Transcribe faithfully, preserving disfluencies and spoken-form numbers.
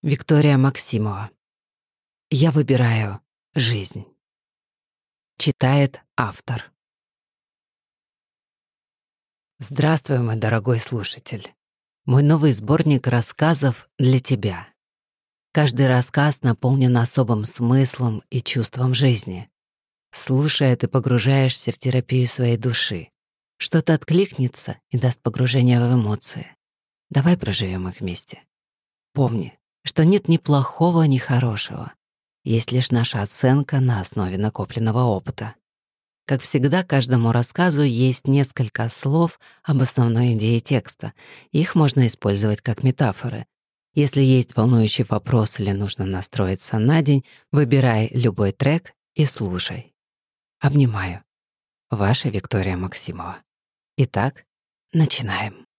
Виктория Максимова. Я выбираю жизнь. Читает автор. Здравствуй, мой дорогой слушатель. Мой новый сборник рассказов для тебя. Каждый рассказ наполнен особым смыслом и чувством жизни. Слушая, ты погружаешься в терапию своей души. Что-то откликнется и даст погружение в эмоции. Давай проживем их вместе. Помни, что нет ни плохого, ни хорошего. Есть лишь наша оценка на основе накопленного опыта. Как всегда, каждому рассказу есть несколько слов об основной идее текста. Их можно использовать как метафоры. Если есть волнующий вопрос или нужно настроиться на день, выбирай любой трек и слушай. Обнимаю. Ваша Виктория Максимова. Итак, начинаем.